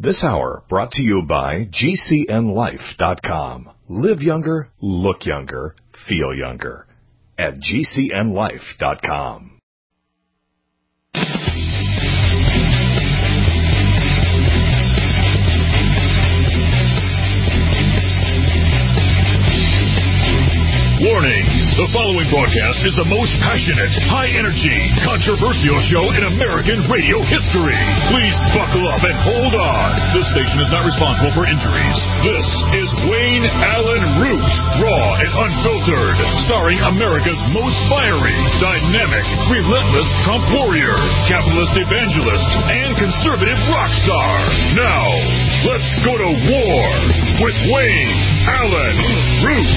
This hour brought to you by GCNLife.com. Live younger, look younger, feel younger. At GCNLife.com. Warning, the following broadcast is the most passionate, high-energy, controversial show in American radio history. Please buckle up and hold on. This station is not responsible for injuries. This is Wayne Allen Root, raw and unfiltered, starring America's most fiery, dynamic, relentless Trump warrior, capitalist evangelist, and conservative rock star. Now, let's go to war with Wayne Allen Root.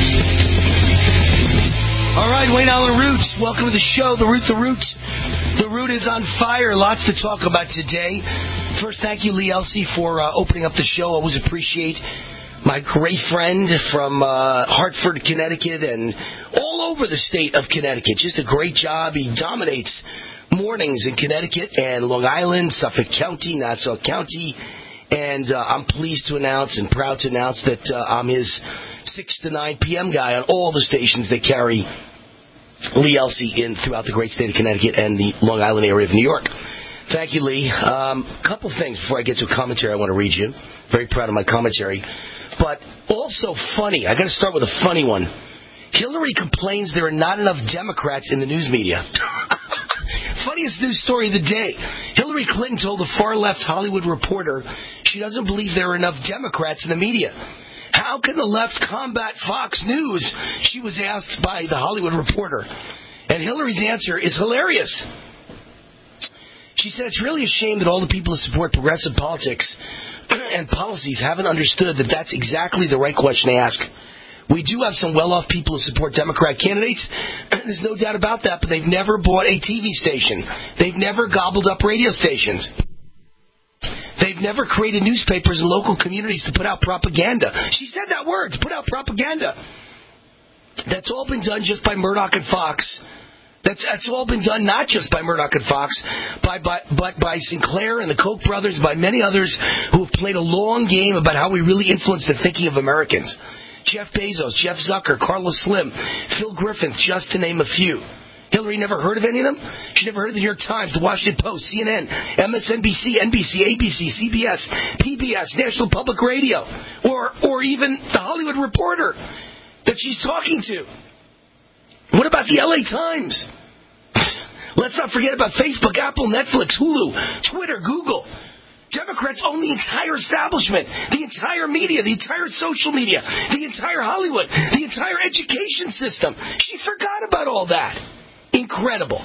All right, Wayne Allen Root, welcome to the show, The Root. The Root is on fire. Lots to talk about today. First, thank you, Lee Elsey, for opening up the show. Always appreciate my great friend from Hartford, Connecticut, and all over the state of Connecticut. Just a great job. He dominates mornings in Connecticut and Long Island, Suffolk County, Nassau County. And I'm pleased to announce and proud to announce that I'm his 6 to 9 p.m. guy on all the stations that carry Lee Elsey in throughout the great state of Connecticut and the Long Island area of New York. Thank you, Lee. Couple things before I get to a commentary I want to read you. Very proud of my commentary. But also funny. I got to start with a funny one. Hillary complains there are not enough Democrats in the news media. Funniest news story of the day. Hillary Clinton told the far-left Hollywood Reporter she doesn't believe there are enough Democrats in the media. How can the left combat Fox News? She was asked by the Hollywood Reporter. And Hillary's answer is hilarious. She said it's really a shame that all the people who support progressive politics and policies haven't understood that that's exactly the right question to ask. We do have some well-off people who support Democrat candidates. There's no doubt about that, but they've never bought a TV station. They've never gobbled up radio stations. They've never created newspapers in local communities to put out propaganda. She said that word, to put out propaganda. That's all been done just by Murdoch and Fox. That's all been done not just by Murdoch and Fox, but by Sinclair and the Koch brothers, by many others who have played a long game about how we really influence the thinking of Americans. Jeff Bezos, Jeff Zucker, Carlos Slim, Phil Griffin, just to name a few. Hillary never heard of any of them? She never heard of the New York Times, the Washington Post, CNN, MSNBC, NBC, ABC, CBS, PBS, National Public Radio, or even the Hollywood Reporter that she's talking to. What about the LA Times? Let's not forget about Facebook, Apple, Netflix, Hulu, Twitter, Google. Democrats own the entire establishment, the entire media, the entire social media, the entire Hollywood, the entire education system. She forgot about all that. Incredible.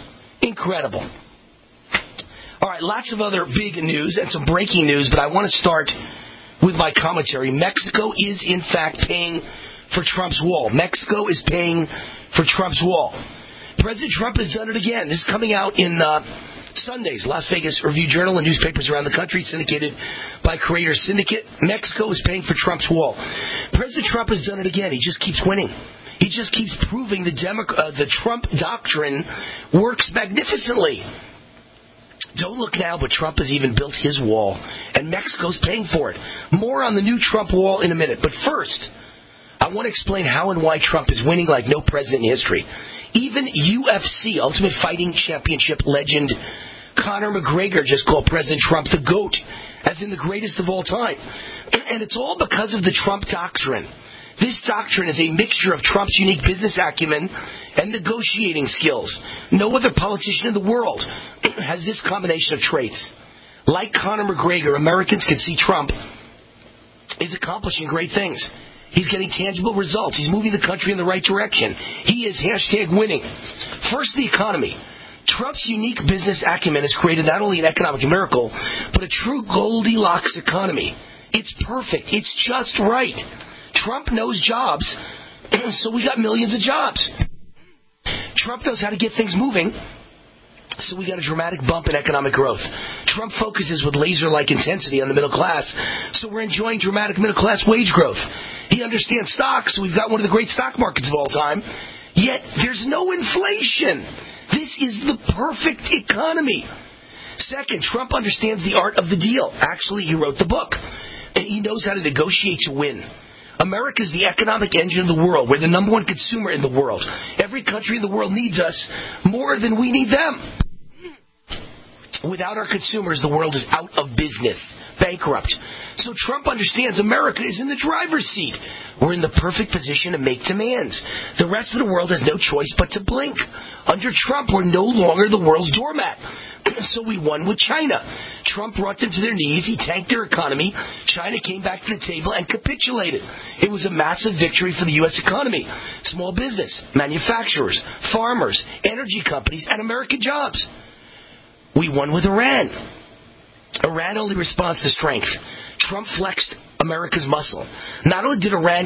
All right, lots of other big news and some breaking news, but I want to start with my commentary. Mexico is, in fact, paying for Trump's wall. Mexico is paying for Trump's wall. President Trump has done it again. This is coming out in Sunday's Las Vegas Review-Journal and newspapers around the country, syndicated by Creator Syndicate. Mexico is paying for Trump's wall. President Trump has done it again. He just keeps winning. He just keeps proving the Trump doctrine works magnificently. Don't look now, but Trump has even built his wall, and Mexico's paying for it. More on the new Trump wall in a minute. But first, I want to explain how and why Trump is winning like no president in history. Even UFC, Ultimate Fighting Championship legend Conor McGregor just called President Trump the GOAT, as in the greatest of all time. And it's all because of the Trump doctrine. This doctrine is a mixture of Trump's unique business acumen and negotiating skills. No other politician in the world has this combination of traits. Like Conor McGregor, Americans can see Trump is accomplishing great things. He's getting tangible results. He's moving the country in the right direction. He is #winning. First, the economy. Trump's unique business acumen has created not only an economic miracle, but a true Goldilocks economy. It's perfect. It's just right. Trump knows jobs, so we got millions of jobs. Trump knows how to get things moving, so we got a dramatic bump in economic growth. Trump focuses with laser-like intensity on the middle class, so we're enjoying dramatic middle-class wage growth. He understands stocks, so we've got one of the great stock markets of all time. Yet, there's no inflation. This is the perfect economy. Second, Trump understands the art of the deal. Actually, he wrote the book. And he knows how to negotiate to win. America is the economic engine of the world. We're the number one consumer in the world. Every country in the world needs us more than we need them. Without our consumers, the world is out of business, bankrupt. So Trump understands America is in the driver's seat. We're in the perfect position to make demands. The rest of the world has no choice but to blink. Under Trump, we're no longer the world's doormat. So we won with China. Trump brought them to their knees. He tanked their economy. China came back to the table and capitulated. It was a massive victory for the U.S. economy. Small business, manufacturers, farmers, energy companies, and American jobs. We won with Iran. Iran only responds to strength. Trump flexed America's muscle. Not only did Iran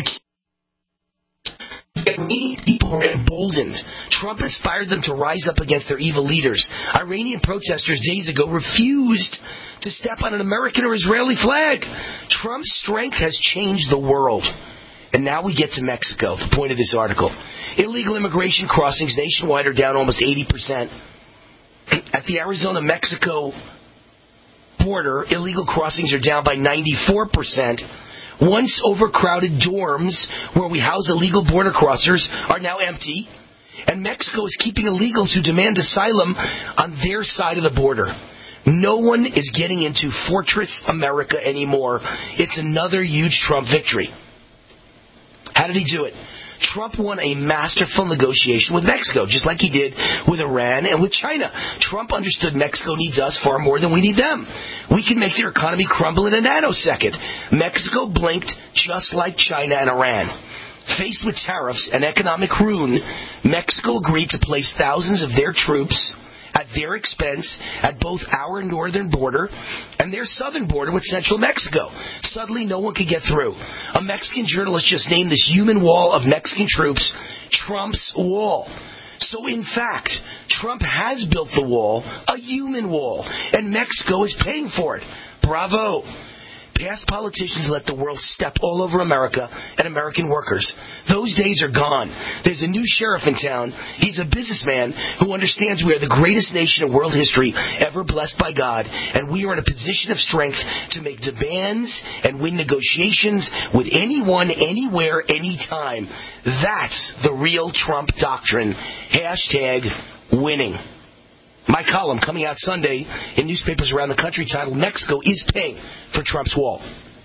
many people were emboldened. Trump inspired them to rise up against their evil leaders. Iranian protesters days ago refused to step on an American or Israeli flag. Trump's strength has changed the world. And now we get to Mexico, the point of this article. Illegal immigration crossings nationwide are down almost 80%. At the Arizona-Mexico border, illegal crossings are down by 94%. Once overcrowded dorms where we house illegal border crossers are now empty. And Mexico is keeping illegals who demand asylum on their side of the border. No one is getting into Fortress America anymore. It's another huge Trump victory. How did he do it? Trump won a masterful negotiation with Mexico, just like he did with Iran and with China. Trump understood Mexico needs us far more than we need them. We can make their economy crumble in a nanosecond. Mexico blinked just like China and Iran. Faced with tariffs and economic ruin, Mexico agreed to place thousands of their troops at their expense at both our northern border and their southern border with central Mexico. Suddenly, no one could get through. A Mexican journalist just named this human wall of Mexican troops Trump's wall. So, in fact, Trump has built the wall, a human wall, and Mexico is paying for it. Bravo. Past politicians let the world step all over America and American workers. Those days are gone. There's a new sheriff in town. He's a businessman who understands we are the greatest nation in world history ever blessed by God, and we are in a position of strength to make demands and win negotiations with anyone, anywhere, anytime. That's the real Trump doctrine. #winning. My column coming out Sunday in newspapers around the country titled, Mexico is paying for Trump's wall.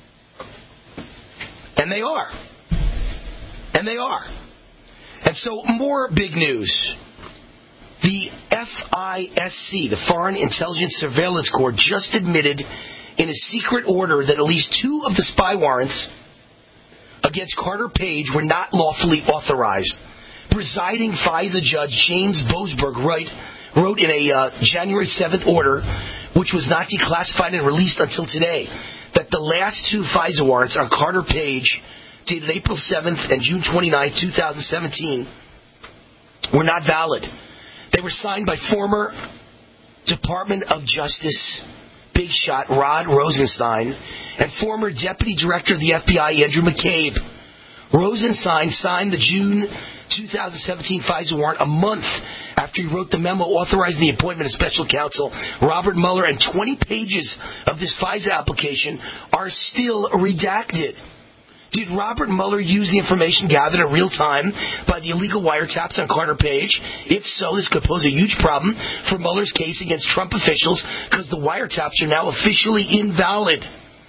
And they are. And they are. And so more big news. The FISC, the Foreign Intelligence Surveillance Court, just admitted in a secret order that at least 2 of the spy warrants against Carter Page were not lawfully authorized. Presiding FISA Judge James Boasberg wrote in a January 7th order, which was not declassified and released until today, that the last 2 FISA warrants on Carter Page, dated April 7th and June 29th, 2017, were not valid. They were signed by former Department of Justice big shot Rod Rosenstein and former Deputy Director of the FBI, Andrew McCabe. Rosenstein signed the June 2017 FISA warrant a month after he wrote the memo authorizing the appointment of special counsel Robert Mueller, and 20 pages of this FISA application are still redacted. Did Robert Mueller use the information gathered in real time by the illegal wiretaps on Carter Page? If so, this could pose a huge problem for Mueller's case against Trump officials because the wiretaps are now officially invalid.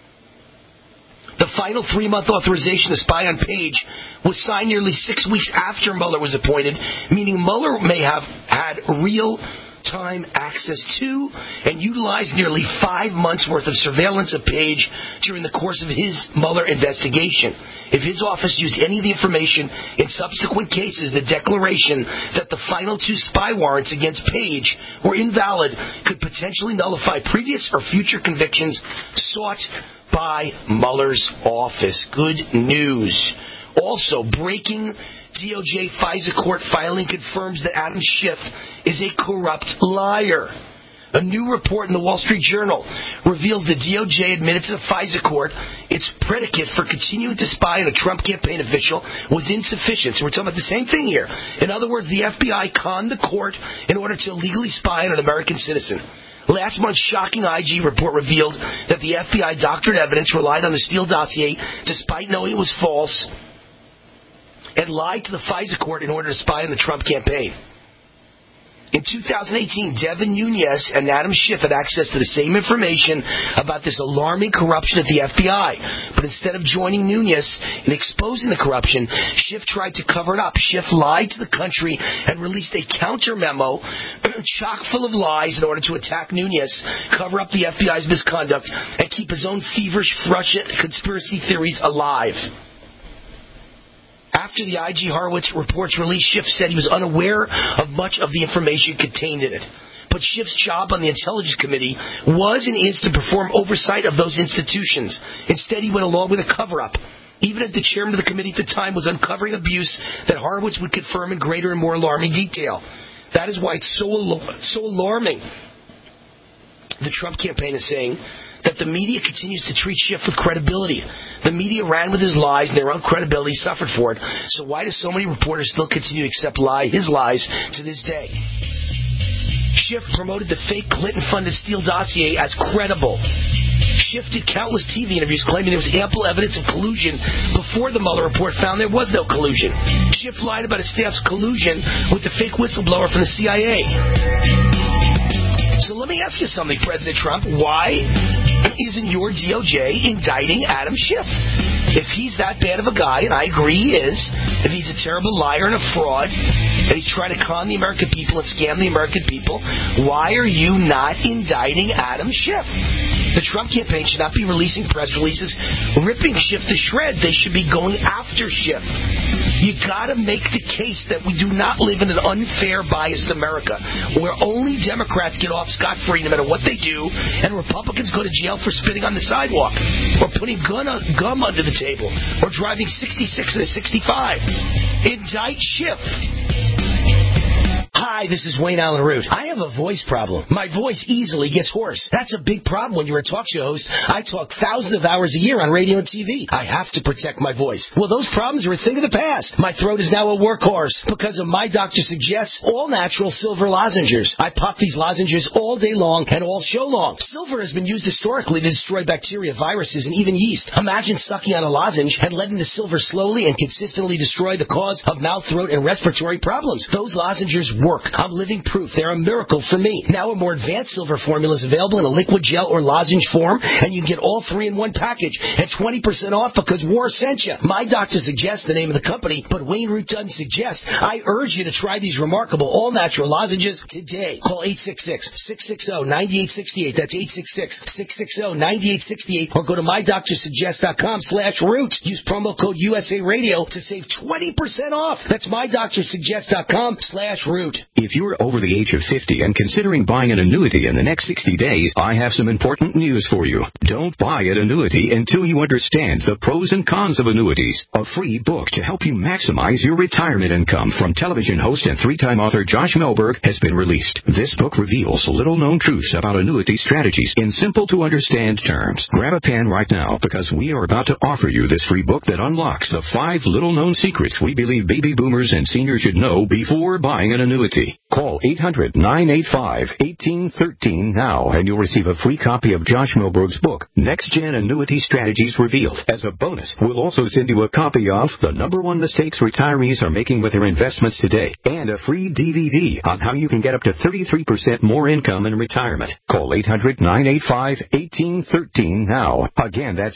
The final 3-month authorization to spy on Page was signed nearly 6 weeks after Mueller was appointed, meaning Mueller may have had real-time access to and utilized nearly 5 months' worth of surveillance of Page during the course of his Mueller investigation. If his office used any of the information in subsequent cases, the declaration that the final 2 spy warrants against Page were invalid could potentially nullify previous or future convictions sought by Mueller's office. Good news. Also, breaking DOJ FISA court filing confirms that Adam Schiff is a corrupt liar. A new report in the Wall Street Journal reveals the DOJ admitted to the FISA court its predicate for continuing to spy on a Trump campaign official was insufficient. So we're talking about the same thing here. In other words, the FBI conned the court in order to illegally spy on an American citizen. Last month's shocking IG report revealed that the FBI doctored evidence, relied on the Steele dossier despite knowing it was false, and lied to the FISA court in order to spy on the Trump campaign. In 2018, Devin Nunes and Adam Schiff had access to the same information about this alarming corruption at the FBI. But instead of joining Nunes in exposing the corruption, Schiff tried to cover it up. Schiff lied to the country and released a counter memo chock full of lies in order to attack Nunes, cover up the FBI's misconduct, and keep his own feverish Russian conspiracy theories alive. After the IG Horowitz report's release, Schiff said he was unaware of much of the information contained in it. But Schiff's job on the Intelligence Committee was and is to perform oversight of those institutions. Instead, he went along with a cover-up, even as the chairman of the committee at the time was uncovering abuse that Horowitz would confirm in greater and more alarming detail. That is why it's so alarming. The Trump campaign is saying that the media continues to treat Schiff with credibility. The media ran with his lies, and their own credibility suffered for it. So why do so many reporters still continue to accept his lies to this day? Schiff promoted the fake Clinton-funded Steele dossier as credible. Schiff did countless TV interviews claiming there was ample evidence of collusion before the Mueller report found there was no collusion. Schiff lied about his staff's collusion with the fake whistleblower from the CIA. So let me ask you something, President Trump. Why isn't your DOJ indicting Adam Schiff? If he's that bad of a guy, and I agree he is, if he's a terrible liar and a fraud, and he's trying to con the American people and scam the American people, why are you not indicting Adam Schiff? The Trump campaign should not be releasing press releases ripping Schiff to shreds. They should be going after Schiff. You gotta make the case that we do not live in an unfair, biased America where only Democrats get off scot-free no matter what they do, and Republicans go to jail for spitting on the sidewalk, or putting gum under the table, or driving 66 and a 65. Indict Schiff. Hi, this is Wayne Allen Root. I have a voice problem. My voice easily gets hoarse. That's a big problem when you're a talk show host. I talk thousands of hours a year on radio and TV. I have to protect my voice. Well, those problems are a thing of the past. My throat is now a workhorse because of My Doctor Suggests all-natural silver lozenges. I pop these lozenges all day long and all show long. Silver has been used historically to destroy bacteria, viruses, and even yeast. Imagine sucking on a lozenge and letting the silver slowly and consistently destroy the cause of mouth, throat, and respiratory problems. Those lozenges work. I'm living proof. They're a miracle for me. Now a more advanced silver formula is available in a liquid gel or lozenge form, and you can get all three in one package at 20% off because war sent you. My Doctor Suggests the name of the company, but Wayne Root doesn't suggest. I urge you to try these remarkable all-natural lozenges today. Call 866-660-9868. That's 866-660-9868. Or go to MyDoctorSuggest.com/root. Use promo code USA Radio to save 20% off. That's MyDoctorSuggest.com/root. If you're over the age of 50 and considering buying an annuity in the next 60 days, I have some important news for you. Don't buy an annuity until you understand the pros and cons of annuities. A free book to help you maximize your retirement income from television host and three-time author Josh Melberg has been released. This book reveals little-known truths about annuity strategies in simple-to-understand terms. Grab a pen right now because we are about to offer you this free book that unlocks the 5 little-known secrets we believe baby boomers and seniors should know before buying an annuity. Call 800-985-1813 now and you'll receive a free copy of Josh Melberg's book, Next Gen Annuity Strategies Revealed. As a bonus, we'll also send you a copy of The #1 Mistakes Retirees Are Making with Their Investments Today and a free DVD on how you can get up to 33% more income in retirement. Call 800-985-1813 now. Again, that's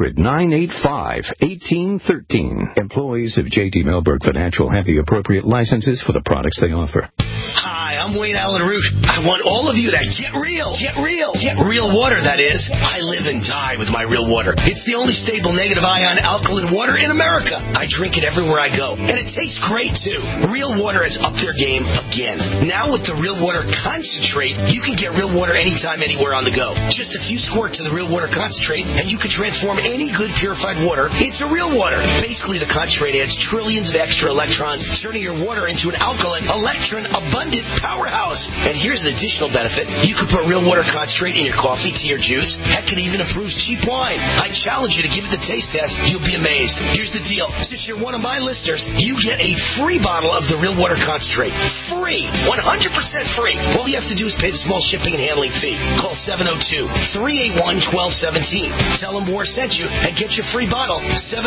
800-985-1813. Employees of J.D. Melberg Financial have the appropriate licenses for the products they offer. Hi, I'm Wayne Allen Root. I want all of you to get real. Get real. Get real water, that is. I live and die with my real water. It's the only stable negative ion alkaline water in America. I drink it everywhere I go. And it tastes great, too. Real water has upped their game again. Now with the Real Water Concentrate, you can get real water anytime, anywhere on the go. Just a few squirts of the Real Water Concentrate, and you can transform any good purified water into real water. Basically, the concentrate adds trillions of extra electrons, turning your water into an alkaline, electron-abundant, powerful powerhouse. And here's an additional benefit. You can put real water concentrate in your coffee, tea, or juice. Heck, it even improves cheap wine. I challenge you to give it the taste test. You'll be amazed. Here's the deal. Since you're one of my listeners, you get a free bottle of the real water concentrate. Free. 100% free. All you have to do is pay the small shipping and handling fee. Call 702-381-1217. Tell them War sent you and get your free bottle.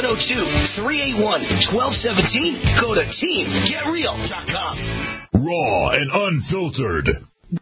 702-381-1217. Go to teamgetreal.com. Raw and unfiltered.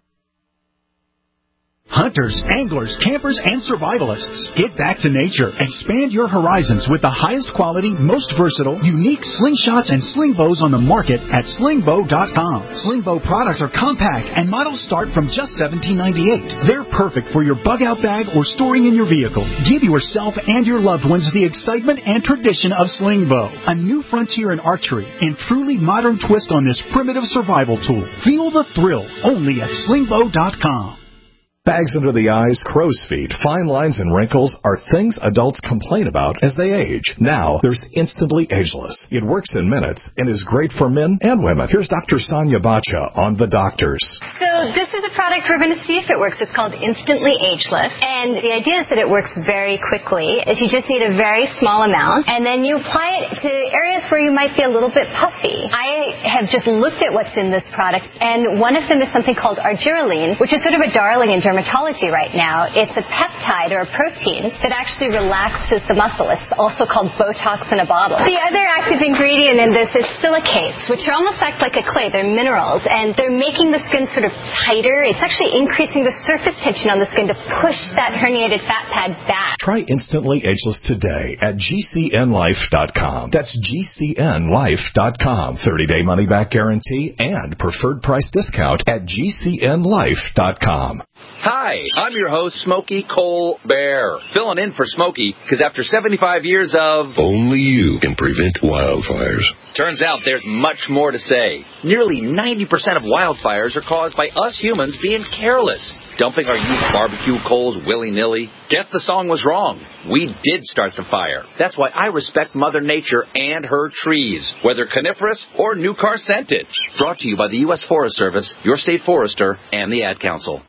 Hunters, anglers, campers, and survivalists. Get back to nature. Expand your horizons with the highest quality, most versatile, unique slingshots and sling bows on the market at slingbow.com. Slingbow products are compact and models start from just $17.98. They're perfect for your bug out bag or storing in your vehicle. Give yourself and your loved ones the excitement and tradition of Slingbow, a new frontier in archery and truly modern twist on this primitive survival tool. Feel the thrill only at slingbow.com. Bags under the eyes, crow's feet, fine lines, and wrinkles are things adults complain about as they age. Now, there's Instantly Ageless. It works in minutes and is great for men and women. Here's Dr. Sonia Bacha on The Doctors. So this is a product we're going to see if it works. It's called Instantly Ageless. And the idea is that it works very quickly. Is you just need a very small amount, and then you apply it to areas where you might be a little bit puffy. I have just looked at what's in this product, and one of them is something called argireline, which is sort of a darling in dermatology right now. It's a peptide or a protein that actually relaxes the muscle. It's also called Botox in a bottle. The other active ingredient in this is silicates, which are almost act like a clay. They're minerals, and they're making the skin sort of tighter. It's actually increasing the surface tension on the skin to push that herniated fat pad back. Try Instantly Ageless today at GCNlife.com. That's GCNlife.com. 30-day money-back guarantee and preferred price discount at GCNlife.com. Hi, I'm your host, Smokey Colbert, filling in for Smokey because after 75 years of... Only you can prevent wildfires. Turns out there's much more to say. Nearly 90% of wildfires are caused by us humans being careless, dumping our used barbecue coals willy-nilly. Guess the song was wrong. We did start the fire. That's why I respect Mother Nature and her trees, whether coniferous or new car scented. Brought to you by the U.S. Forest Service, your state forester, and the Ad Council.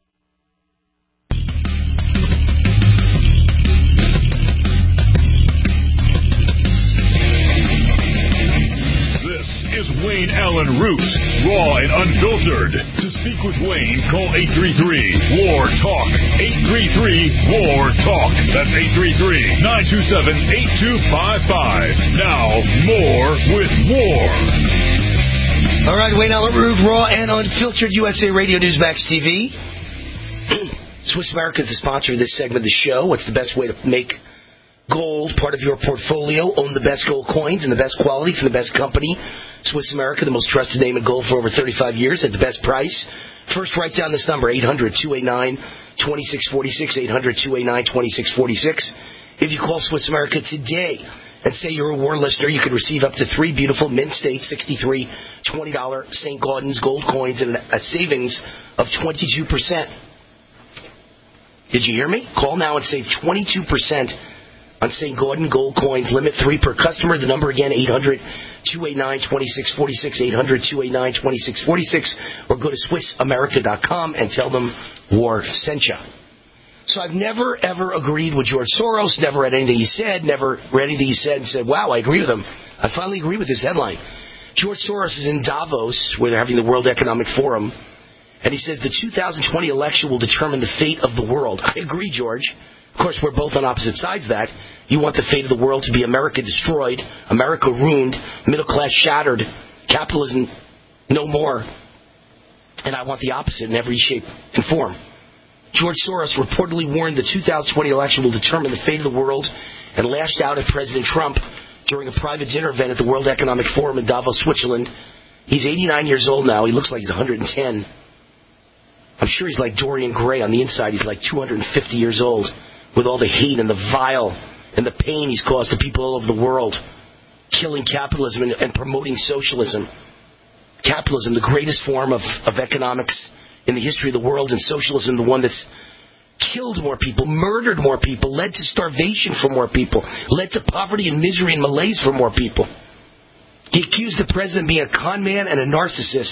Wayne Allen Root, raw and unfiltered. To speak with Wayne, call 833-WAR-TALK. 833-WAR-TALK. That's 833-927-8255. Now, more with War. All right, Wayne Allen Root, raw and unfiltered, USA Radio Newsmax TV. Swiss America is the sponsor of this segment of the show. What's the best way to make gold part of your portfolio? Own the best gold coins and the best quality from the best company. Swiss America, the most trusted name in gold for over 35 years at the best price. First, write down this number, 800-289-2646, 800-289-2646. If you call Swiss America today and say you're a war listener, you can receive up to 3 beautiful Mint State 63 $20 St. Gaudens gold coins and a savings of 22%. Did you hear me? Call now and save 22% on St. Gaudens gold coins. Limit 3 per customer. The number again, 800-289-2646, 800-289-2646, or go to SwissAmerica.com and tell them War sent you. So I've never, ever agreed with George Soros, never read anything he said, never read anything he said and said, wow, I agree with him. I finally agree with this headline. George Soros is in Davos, where they're having the World Economic Forum, and he says the 2020 election will determine the fate of the world. I agree, George. Of course, we're both on opposite sides of that. You want the fate of the world to be America destroyed, America ruined, middle class shattered, capitalism no more. And I want the opposite in every shape and form. George Soros reportedly warned the 2020 election will determine the fate of the world and lashed out at President Trump during a private dinner event at the World Economic Forum in Davos, Switzerland. He's 89 years old now. He looks like he's 110. I'm sure he's like Dorian Gray on the inside. He's like 250 years old, with all the hate and the vile and the pain he's caused to people all over the world, killing capitalism and promoting socialism. Capitalism, the greatest form of economics in the history of the world, and socialism, the one that's killed more people, murdered more people, led to starvation for more people, led to poverty and misery and malaise for more people. He accused the president of being a con man and a narcissist,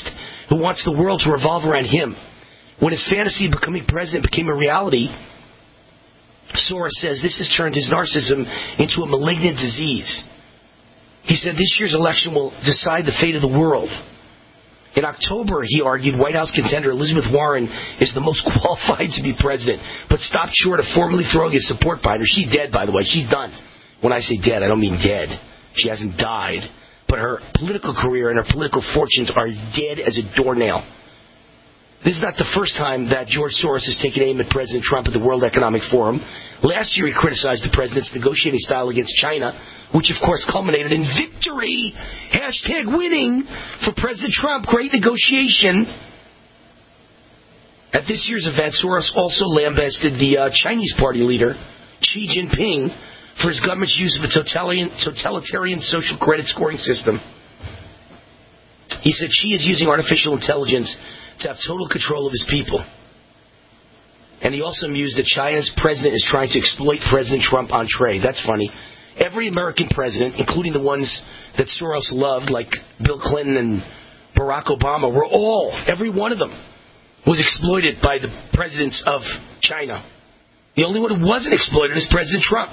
who wants the world to revolve around him. When his fantasy of becoming president became a reality, Soros says this has turned his narcissism into a malignant disease. He said this year's election will decide the fate of the world. In October, he argued, White House contender Elizabeth Warren is the most qualified to be president, but stopped short of formally throwing his support behind her. She's dead, by the way. She's done. When I say dead, I don't mean dead. She hasn't died. But her political career and her political fortunes are dead as a doornail. This is not the first time that George Soros has taken aim at President Trump at the World Economic Forum. Last year, he criticized the president's negotiating style against China, which, of course, culminated in victory. Hashtag winning for President Trump. Great negotiation. At this year's event, Soros also lambasted the Chinese party leader, Xi Jinping, for his government's use of a totalitarian social credit scoring system. He said Xi is using artificial intelligence to have total control of his people. And he also mused that China's president is trying to exploit President Trump on trade. That's funny. Every American president, including the ones that Soros loved, like Bill Clinton and Barack Obama, every one of them, was exploited by the presidents of China. The only one who wasn't exploited is President Trump.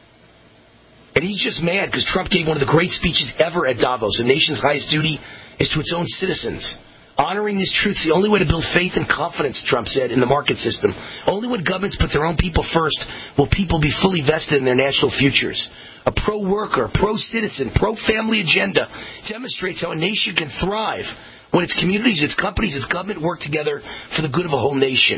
And he's just mad because Trump gave one of the great speeches ever at Davos. A nation's highest duty is to its own citizens. Honoring these truths, the only way to build faith and confidence, Trump said, in the market system. Only when governments put their own people first will people be fully vested in their national futures. A pro-worker, pro-citizen, pro-family agenda demonstrates how a nation can thrive when its communities, its companies, its government work together for the good of a whole nation.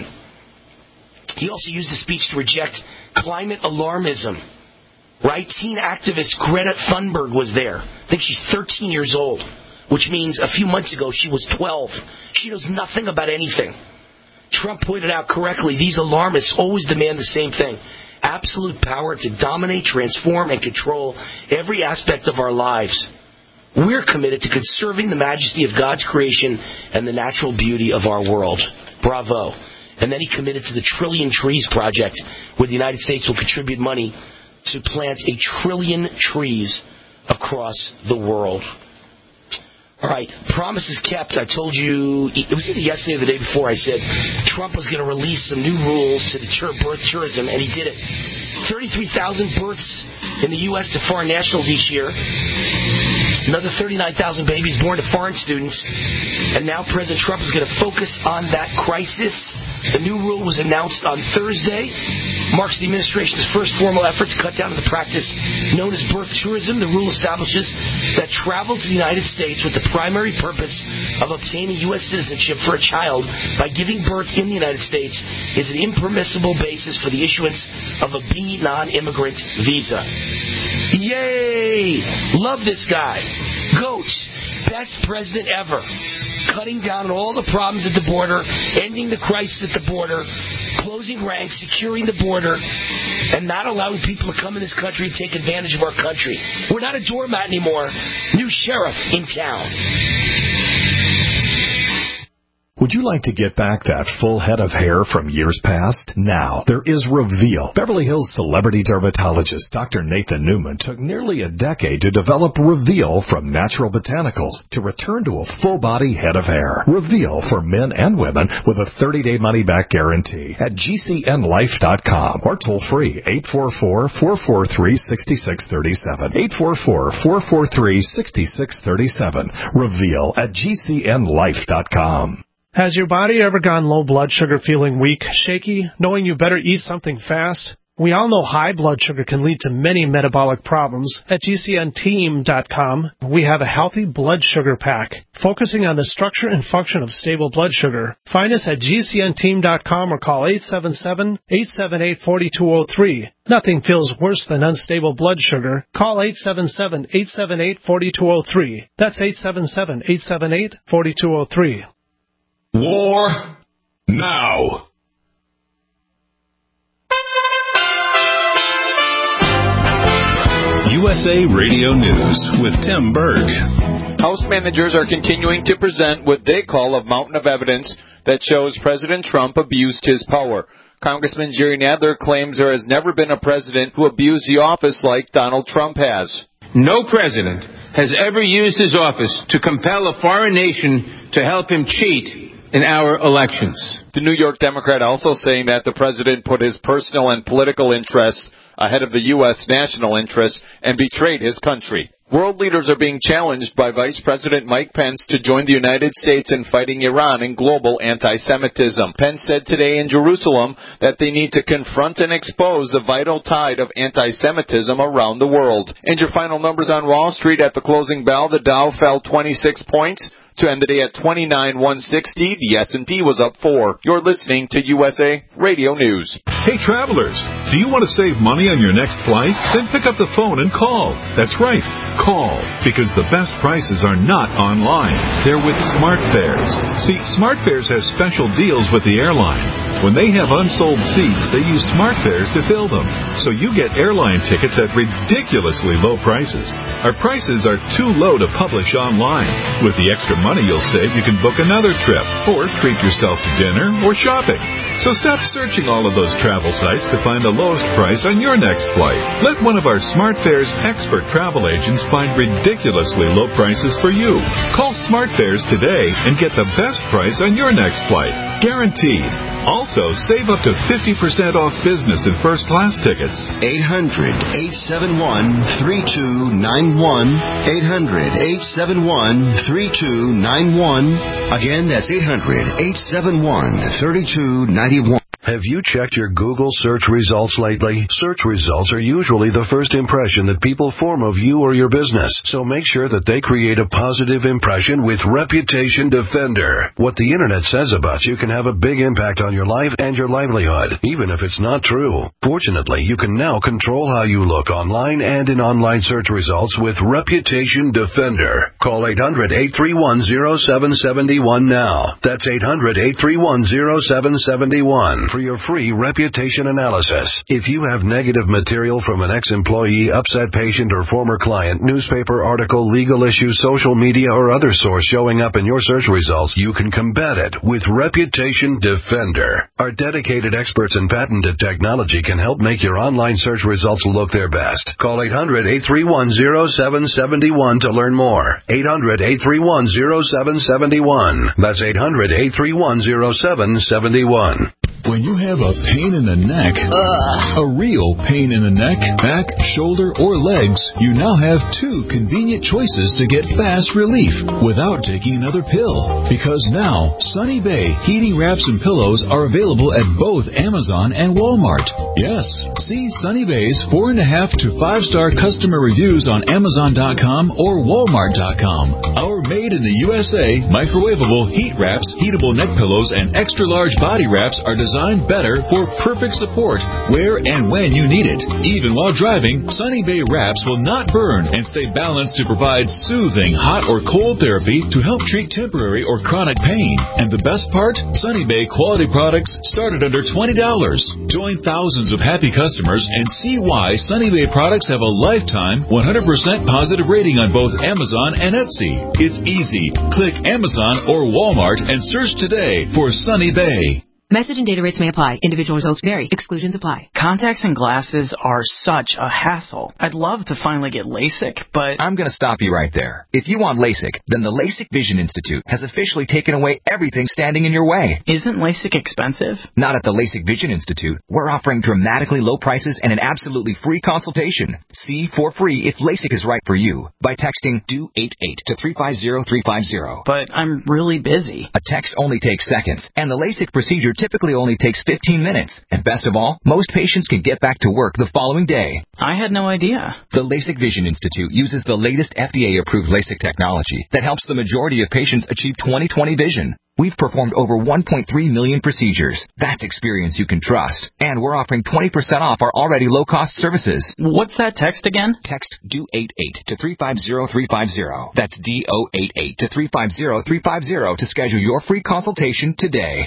He also used the speech to reject climate alarmism. Right? Teen activist Greta Thunberg was there. I think she's 13 years old, which means a few months ago she was 12. She knows nothing about anything. Trump pointed out correctly, these alarmists always demand the same thing: absolute power to dominate, transform, and control every aspect of our lives. We're committed to conserving the majesty of God's creation and the natural beauty of our world. Bravo. And then he committed to the Trillion Trees Project, where the United States will contribute money to plant 1 trillion trees across the world. All right, promises kept. I told you, it was either yesterday or the day before, I said Trump was going to release some new rules to deter birth tourism, and he did it. 33,000 births in the U.S. to foreign nationals each year. Another 39,000 babies born to foreign students. And now President Trump is going to focus on that crisis. The new rule was announced on Thursday. Marks the administration's first formal effort to cut down on the practice known as birth tourism. The rule establishes that travel to the United States with the primary purpose of obtaining U.S. citizenship for a child by giving birth in the United States is an impermissible basis for the issuance of a B non-immigrant visa. Yay! Love this guy. Goat. Best president ever. Cutting down on all the problems at the border, ending the crisis at the border, closing ranks, securing the border, and not allowing people to come in this country and take advantage of our country. We're not a doormat anymore. New sheriff in town. Would you like to get back that full head of hair from years past? Now, there is Reveal. Beverly Hills celebrity dermatologist Dr. Nathan Newman took nearly a decade to develop Reveal from natural botanicals to return to a full-body head of hair. Reveal for men and women with a 30-day money-back guarantee at GCNlife.com or toll-free 844-443-6637. 844-443-6637. Reveal at GCNlife.com. Has your body ever gone low blood sugar, feeling weak, shaky, knowing you better eat something fast? We all know high blood sugar can lead to many metabolic problems. At GCNteam.com, we have a healthy blood sugar pack, focusing on the structure and function of stable blood sugar. Find us at GCNteam.com or call 877-878-4203. Nothing feels worse than unstable blood sugar. Call 877-878-4203. That's 877-878-4203. War now. USA Radio News with Tim Berg. House managers are continuing to present what they call a mountain of evidence that shows President Trump abused his power. Congressman Jerry Nadler claims there has never been a president who abused the office like Donald Trump has. No president has ever used his office to compel a foreign nation to help him cheat in our elections. The New York Democrat also saying that the president put his personal and political interests ahead of the U.S. national interests and betrayed his country. World leaders are being challenged by Vice President Mike Pence to join the United States in fighting Iran in global anti-Semitism. Pence said today in Jerusalem that they need to confront and expose the vital tide of anti-Semitism around the world. And your final numbers on Wall Street at the closing bell, the Dow fell 26 points to end the day at 29,160. The S&P was up 4. You're listening to USA Radio News. Hey, travelers, do you want to save money on your next flight? Then pick up the phone and call. That's right, call, because the best prices are not online. They're with SmartFares. See, SmartFares has special deals with the airlines. When they have unsold seats, they use SmartFares to fill them. So you get airline tickets at ridiculously low prices. Our prices are too low to publish online. With the extra money you'll save, you can book another trip or treat yourself to dinner or shopping. So stop searching all of those travel sites to find the lowest price on your next flight. Let one of our SmartFares expert travel agents find ridiculously low prices for you. Call SmartFares today and get the best price on your next flight. Guaranteed. Also, save up to 50% off business and first class tickets. 800-871-3291. 800-871-3291. Again, that's 800-871-3291. Have you checked your Google search results lately? Search results are usually the first impression that people form of you or your business, so make sure that they create a positive impression with Reputation Defender. What the internet says about you can have a big impact on your life and your livelihood, even if it's not true. Fortunately, you can now control how you look online and in online search results with Reputation Defender. Call 800-831-0771 now. That's 800-831-0771. For your free reputation analysis. If you have negative material from an ex-employee, upset patient, or former client, newspaper article, legal issue, social media, or other source showing up in your search results, you can combat it with Reputation Defender. Our dedicated experts in patented technology can help make your online search results look their best. Call 800-831-0771 to learn more. 800-831-0771. That's 800-831-0771. When you have a pain in the neck, a real pain in the neck, back, shoulder, or legs, you now have two convenient choices to get fast relief without taking another pill. Because now, Sunny Bay heating wraps and pillows are available at both Amazon and Walmart. Yes, see Sunny Bay's 4.5 to 5-star customer reviews on Amazon.com or Walmart.com. Our made in the USA microwavable heat wraps, heatable neck pillows, and extra large body wraps are designed better for perfect support where and when you need it. Even while driving, Sunny Bay wraps will not burn and stay balanced to provide soothing hot or cold therapy to help treat temporary or chronic pain. And the best part? Sunny Bay quality products start at under $20. Join thousands of happy customers and see why Sunny Bay products have a lifetime 100% positive rating on both Amazon and Etsy. It's easy. Click Amazon or Walmart and search today for Sunny Bay. Message and data rates may apply. Individual results vary. Exclusions apply. Contacts and glasses are such a hassle. I'd love to finally get LASIK, but... I'm going to stop you right there. If you want LASIK, then the LASIK Vision Institute has officially taken away everything standing in your way. Isn't LASIK expensive? Not at the LASIK Vision Institute. We're offering dramatically low prices and an absolutely free consultation. See for free if LASIK is right for you by texting DO88 to 350350. But I'm really busy. A text only takes seconds, and the LASIK procedure typically only takes 15 minutes. And best of all, most patients can get back to work the following day. I had no idea. The LASIK Vision Institute uses the latest FDA-approved LASIK technology that helps the majority of patients achieve 20/20 vision. We've performed over 1.3 million procedures. That's experience you can trust. And we're offering 20% off our already low-cost services. What's that text again? Text DO88 to 350350. That's DO88 to 350350 to schedule your free consultation today.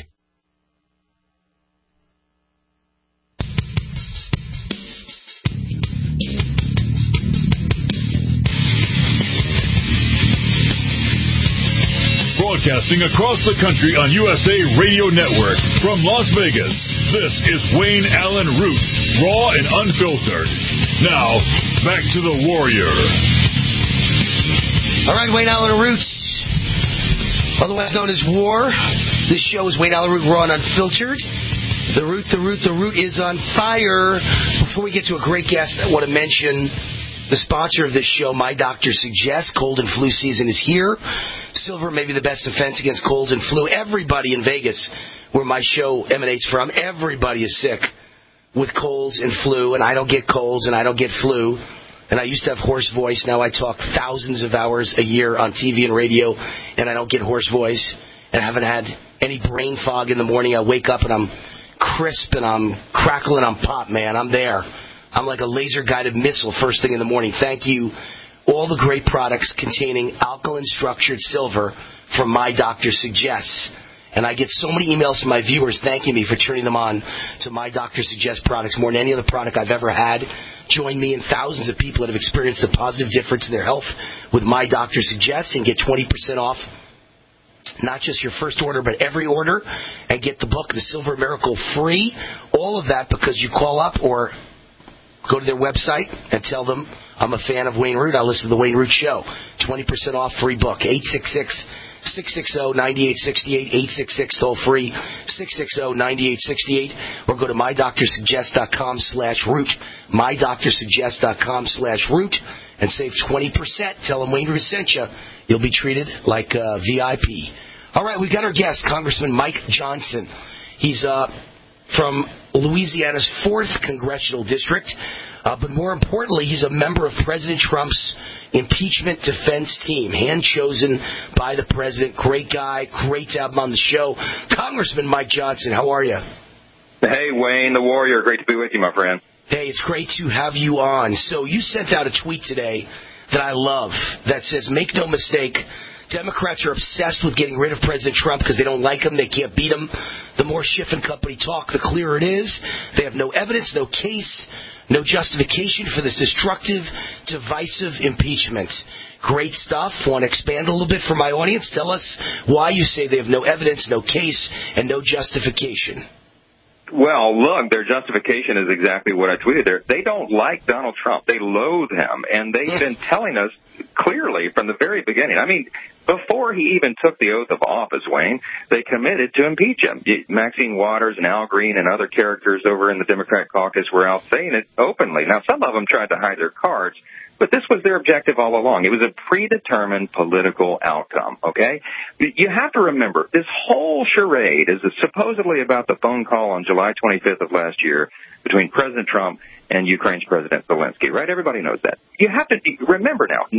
Broadcasting across the country on USA Radio Network from Las Vegas, this is Wayne Allen Root, raw and unfiltered. Now, back to the Warrior. All right, Wayne Allyn Roots, otherwise known as War. This show is Wayne Allyn Root, raw and unfiltered. The Root is on fire. Before we get to a great guest, I want to mention the sponsor of this show, My Doctor Suggests. Cold and flu season is here. Silver may be the best defense against colds and flu. Everybody in Vegas, where my show emanates from, everybody is sick with colds and flu, and I don't get colds and I don't get flu. And I used to have hoarse voice. Now I talk thousands of hours a year on TV and radio, and I don't get hoarse voice. And I haven't had any brain fog in the morning. I wake up and I'm crisp and I'm crackling, I'm pop, man. I'm there. I'm like a laser-guided missile first thing in the morning. Thank you. All the great products containing alkaline structured silver from My Doctor Suggests. And I get so many emails from my viewers thanking me for turning them on to My Doctor Suggests products more than any other product I've ever had. Join me and thousands of people that have experienced a positive difference in their health with My Doctor Suggests and get 20% off. Not just your first order, but every order. And get the book, The Silver Miracle, free. All of that because you call up or go to their website and tell them, I'm a fan of Wayne Root. I listen to the Wayne Root Show. 20% off, free book. 866-660-9868. 866 toll free. 660-9868. Or go to mydoctorsuggest.com/root. mydoctorsuggest.com/root. And save 20%. Tell them Wayne Root sent you. You'll be treated like a VIP. All right, we've got our guest, Congressman Mike Johnson. He's from Louisiana's 4th Congressional District. But more importantly, he's a member of President Trump's impeachment defense team, hand-chosen by the president. Great guy, great to have him on the show. Congressman Mike Johnson, how are you? Hey, Wayne, the Warrior. Great to be with you, my friend. Hey, it's great to have you on. So you sent out a tweet today that I love that says, make no mistake, Democrats are obsessed with getting rid of President Trump because they don't like him, they can't beat him. The more Schiff and company talk, the clearer it is. They have no evidence, no case, no justification for this destructive, divisive impeachment. Great stuff. Want to expand a little bit for my audience? Tell us why you say they have no evidence, no case, and no justification. Well, look, their justification is exactly what I tweeted there. They don't like Donald Trump. They loathe him, and they've been telling us clearly from the very beginning. I mean, before he even took the oath of office, Wayne, they committed to impeach him. Maxine Waters and Al Green and other characters over in the Democrat caucus were out saying it openly. Now, some of them tried to hide their cards, but this was their objective all along. It was a predetermined political outcome, okay? You have to remember, this whole charade is supposedly about the phone call on July 25th of last year between President Trump and Ukraine's President Zelensky, right? Everybody knows that. You have to remember now,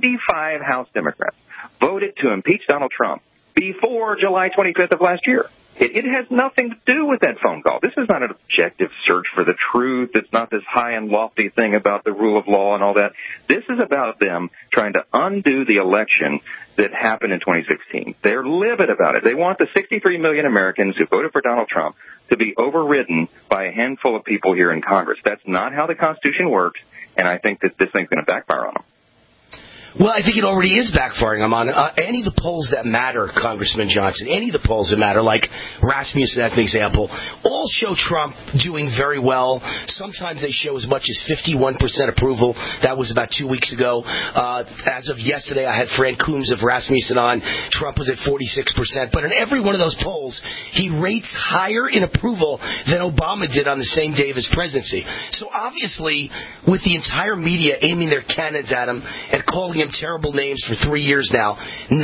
95 House Democrats voted to impeach Donald Trump before July 25th of last year. It has nothing to do with that phone call. This is not an objective search for the truth. It's not this high and lofty thing about the rule of law and all that. This is about them trying to undo the election that happened in 2016. They're livid about it. They want the 63 million Americans who voted for Donald Trump to be overridden by a handful of people here in Congress. That's not how the Constitution works, and I think that this thing's going to backfire on them. Well, I think it already is backfiring. I'm on any of the polls that matter, Congressman Johnson, any of the polls that matter, like Rasmussen as an example, all show Trump doing very well. Sometimes they show as much as 51% approval. That was about 2 weeks ago. As of yesterday, I had Fran Coombs of Rasmussen on. Trump was at 46%. But in every one of those polls, he rates higher in approval than Obama did on the same day of his presidency. So obviously, with the entire media aiming their cannons at him and calling him terrible names for 3 years now,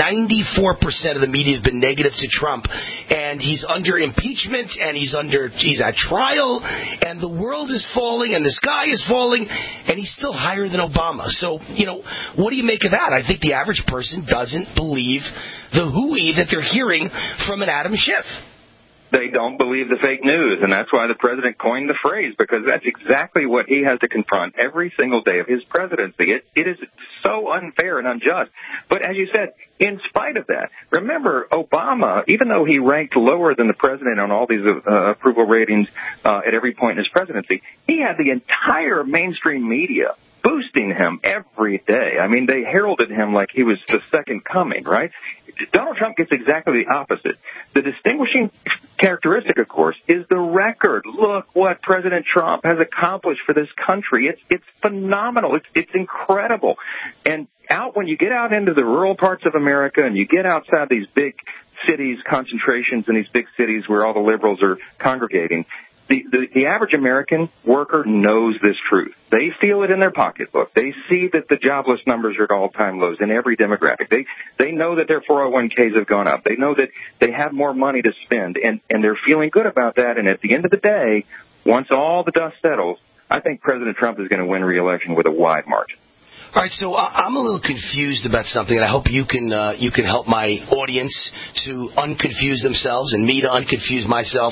94% of the media has been negative to Trump, and he's under impeachment, and he's at trial, and the world is falling, and the sky is falling, and he's still higher than Obama. So, what do you make of that? I think the average person doesn't believe the hooey that they're hearing from an Adam Schiff. They don't believe the fake news, and that's why the president coined the phrase, because that's exactly what he has to confront every single day of his presidency. It is so unfair and unjust. But as you said, in spite of that, remember, Obama, even though he ranked lower than the president on all these approval ratings at every point in his presidency, he had the entire mainstream media boosting him every day. I mean, they heralded him like he was the second coming, right? Donald Trump gets exactly the opposite. The distinguishing characteristic, of course, is the record. Look what President Trump has accomplished for this country. It's phenomenal. It's incredible. And when you get out into the rural parts of America and you get outside these big cities, concentrations in these big cities where all the liberals are congregating, the average American worker knows this truth. They feel it in their pocketbook. They see that the jobless numbers are at all-time lows in every demographic. They know that their 401ks have gone up. They know that they have more money to spend, and they're feeling good about that. And at the end of the day, once all the dust settles, I think President Trump is going to win re-election with a wide margin. All right, so I'm a little confused about something, and I hope you can help my audience to unconfuse themselves and me to unconfuse myself.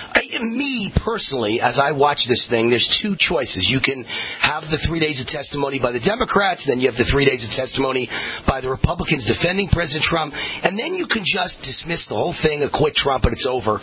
Me, personally, as I watch this thing, there's two choices. You can have the 3 days of testimony by the Democrats, then you have the 3 days of testimony by the Republicans defending President Trump, and then you can just dismiss the whole thing, acquit Trump, and it's over.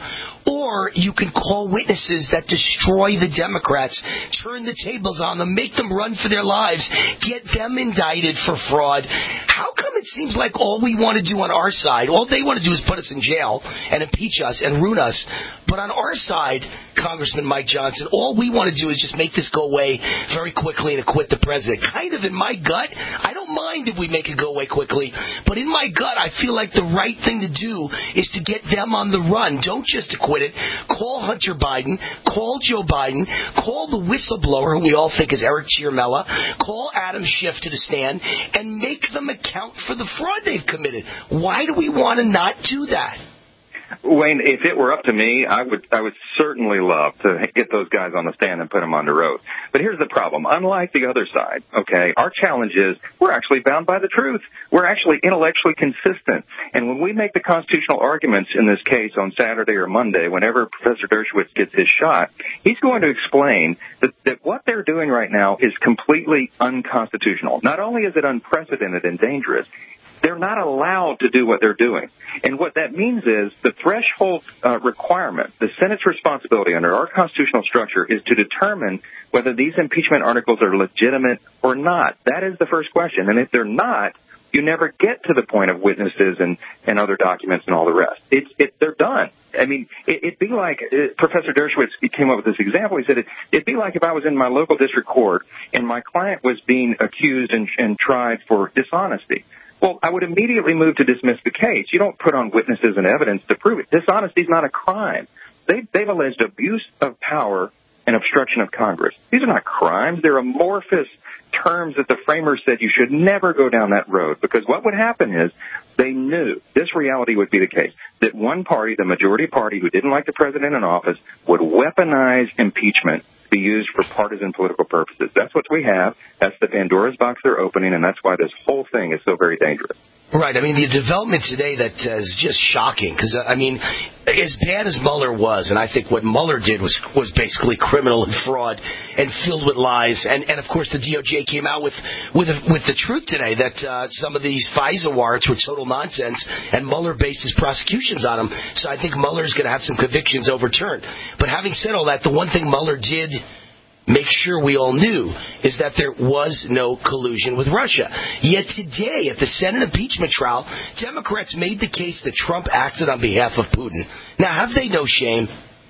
Or you can call witnesses that destroy the Democrats, turn the tables on them, make them run for their lives, get them indicted for fraud. How come it seems like all we want to do on our side, all they want to do is put us in jail and impeach us and ruin us, but on our side, Congressman Mike Johnson, all we want to do is just make this go away very quickly and acquit the president. Kind of in my gut, I don't mind if we make it go away quickly, but in my gut, I feel like the right thing to do is to get them on the run. Don't just acquit it. Call Hunter Biden, call Joe Biden, call the whistleblower, who we all think is Eric Ciarmella, call Adam Schiff to the stand, and make them account for the fraud they've committed. Why do we want to not do that? Wayne, if it were up to me, I would certainly love to get those guys on the stand and put them under oath. But here's the problem. Unlike the other side, okay, our challenge is we're actually bound by the truth. We're actually intellectually consistent. And when we make the constitutional arguments in this case on Saturday or Monday, whenever Professor Dershowitz gets his shot, he's going to explain that what they're doing right now is completely unconstitutional. Not only is it unprecedented and dangerous, they're not allowed to do what they're doing. And what that means is the threshold requirement, the Senate's responsibility under our constitutional structure is to determine whether these impeachment articles are legitimate or not. That is the first question. And if they're not, you never get to the point of witnesses and other documents and all the rest. They're done. I mean, it'd be like Professor Dershowitz came up with this example. He said it'd be like if I was in my local district court and my client was being accused and tried for dishonesty. Well, I would immediately move to dismiss the case. You don't put on witnesses and evidence to prove it. Dishonesty is not a crime. They've alleged abuse of power and obstruction of Congress. These are not crimes. They're amorphous terms that the framers said you should never go down that road, because what would happen is they knew this reality would be the case, that one party, the majority party who didn't like the president in office, would weaponize impeachment to be used for partisan political purposes. That's what we have. That's the Pandora's box they're opening, and that's why this whole thing is so very dangerous. Right. I mean, the development today that is just shocking, because, I mean, as bad as Mueller was, and I think what Mueller did was basically criminal and fraud and filled with lies, and of course the DOJ came out with the truth today that some of these FISA warrants were total nonsense, and Mueller based his prosecutions on them. So I think Mueller's going to have some convictions overturned. But having said all that, the one thing Mueller did make sure we all knew is that there was no collusion with Russia. Yet today, at the Senate impeachment trial, Democrats made the case that Trump acted on behalf of Putin. Now, have they no shame?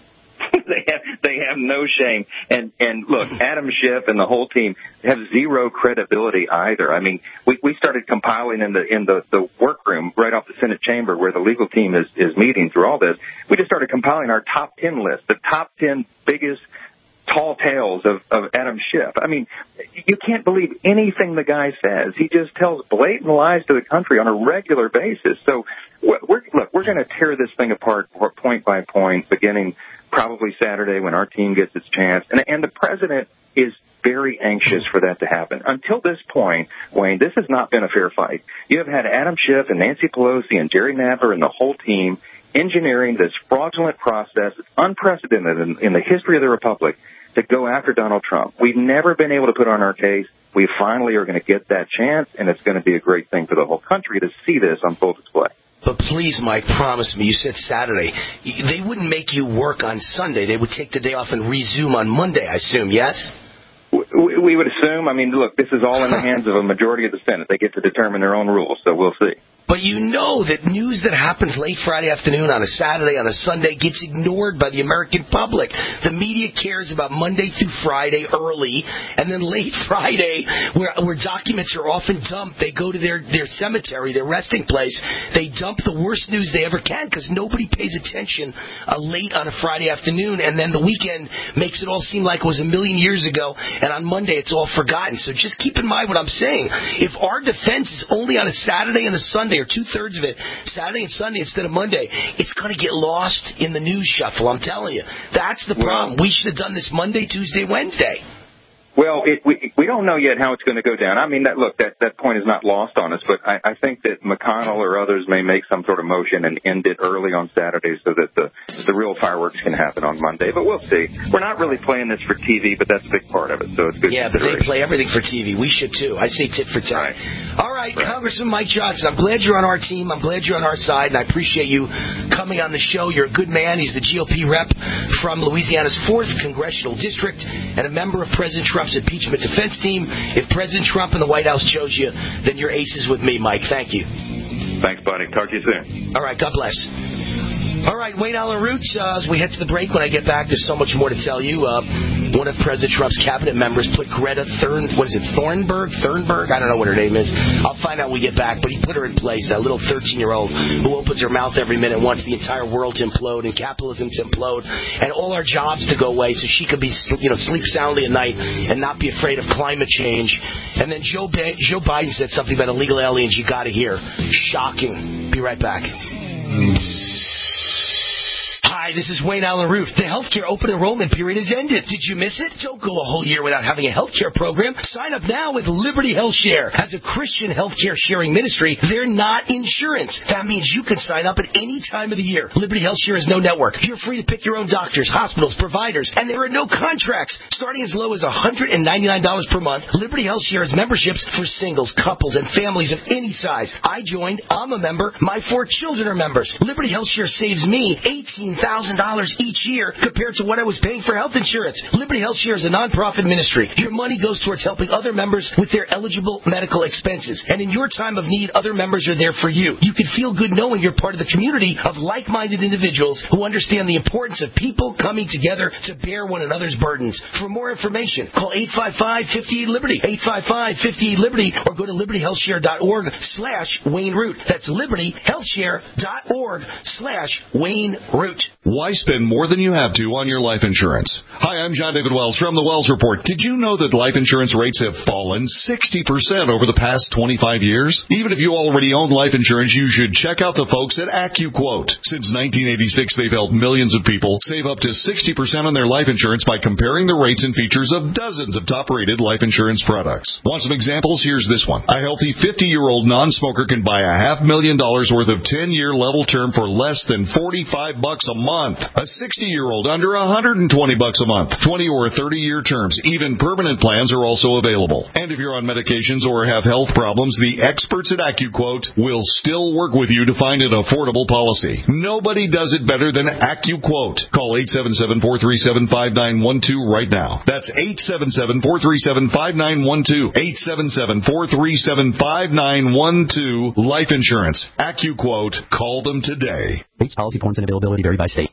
They have no shame. And look, Adam Schiff and the whole team have zero credibility either. I mean, we started compiling in the workroom right off the Senate chamber where the legal team is meeting through all this. We just started compiling our top 10 list, the top 10 biggest tall tales of Adam Schiff. I mean, you can't believe anything the guy says. He just tells blatant lies to the country on a regular basis. So, we're going to tear this thing apart point by point, beginning probably Saturday when our team gets its chance. And the president is very anxious for that to happen. Until this point, Wayne, this has not been a fair fight. You have had Adam Schiff and Nancy Pelosi and Jerry Nadler and the whole team engineering this fraudulent process. It's unprecedented in the history of the Republic to go after Donald Trump. We've never been able to put on our case. We finally are going to get that chance, and it's going to be a great thing for the whole country to see this on full display. But please, Mike, promise me, you said Saturday. They wouldn't make you work on Sunday. They would take the day off and resume on Monday, I assume, yes? We would assume. I mean, look, this is all in the hands of a majority of the Senate. They get to determine their own rules, so we'll see. But you know that news that happens late Friday afternoon, on a Saturday, on a Sunday, gets ignored by the American public. The media cares about Monday through Friday early, and then late Friday, where documents are often dumped, they go to their cemetery, their resting place. They dump the worst news they ever can because nobody pays attention late on a Friday afternoon, and then the weekend makes it all seem like it was a million years ago, and on Monday it's all forgotten. So just keep in mind what I'm saying. If our defense is only on a Saturday and a Sunday, or two-thirds of it, Saturday and Sunday instead of Monday, it's going to get lost in the news shuffle, I'm telling you. That's the problem. We should have done this Monday, Tuesday, Wednesday. Well, we don't know yet how it's going to go down. I mean, that point is not lost on us, but I think that McConnell or others may make some sort of motion and end it early on Saturday so that the real fireworks can happen on Monday. But we'll see. We're not really playing this for TV, but that's a big part of it, so it's good. Yeah, but they play everything for TV. We should, too. I say tit for tat. All right, Congressman Mike Johnson, I'm glad you're on our team. I'm glad you're on our side, and I appreciate you coming on the show. You're a good man. He's the GOP rep from Louisiana's 4th Congressional District and a member of President Trump's impeachment defense team. If President Trump and the White House chose you, then you're aces with me, Mike. Thank you. Thanks, buddy. Talk to you soon. All right. God bless. All right, Wayne Allen Roots, as we head to the break, when I get back, there's so much more to tell you. One of President Trump's cabinet members put Greta Thunberg? I don't know what her name is. I'll find out when we get back, but he put her in place, that little 13-year-old who opens her mouth every minute, wants the entire world to implode and capitalism to implode and all our jobs to go away so she could be, sleep soundly at night and not be afraid of climate change. And then Joe Biden said something about illegal aliens you got to hear. Shocking. Be right back. Hi, this is Wayne Allen Root. The healthcare open enrollment period has ended. Did you miss it? Don't go a whole year without having a healthcare program. Sign up now with Liberty Health Share. As a Christian healthcare sharing ministry, they're not insurance. That means you can sign up at any time of the year. Liberty Health Share is no network. You're free to pick your own doctors, hospitals, providers, and there are no contracts. Starting as low as $199 per month, Liberty Health Share has memberships for singles, couples, and families of any size. I joined. I'm a member. My 4 children are members. Liberty Health Share saves me $18,000 each year compared to what I was paying for health insurance. Liberty Health Share is a nonprofit ministry. Your money goes towards helping other members with their eligible medical expenses. And in your time of need, other members are there for you. You can feel good knowing you're part of the community of like-minded individuals who understand the importance of people coming together to bear one another's burdens. For more information, call 855-58-LIBERTY, 855-58-LIBERTY, or go to libertyhealthshare.org/Wayne Root. That's libertyhealthshare.org/Wayne Root. Why spend more than you have to on your life insurance? Hi, I'm John David Wells from the Wells Report. Did you know that life insurance rates have fallen 60% over the past 25 years? Even if you already own life insurance, you should check out the folks at AccuQuote. Since 1986, they've helped millions of people save up to 60% on their life insurance by comparing the rates and features of dozens of top-rated life insurance products. Want some examples? Here's this one. A healthy 50-year-old non-smoker can buy $500,000 worth of 10-year level term for less than $45 a month. A 60-year-old under $120 a month. 20 or 30-year terms. Even permanent plans are also available. And if you're on medications or have health problems, the experts at AccuQuote will still work with you to find an affordable policy. Nobody does it better than AccuQuote. Call 877-437-5912 right now. That's 877-437-5912. 877-437-5912. Life insurance. AccuQuote. Call them today. Rates, policy forms, and availability vary by state.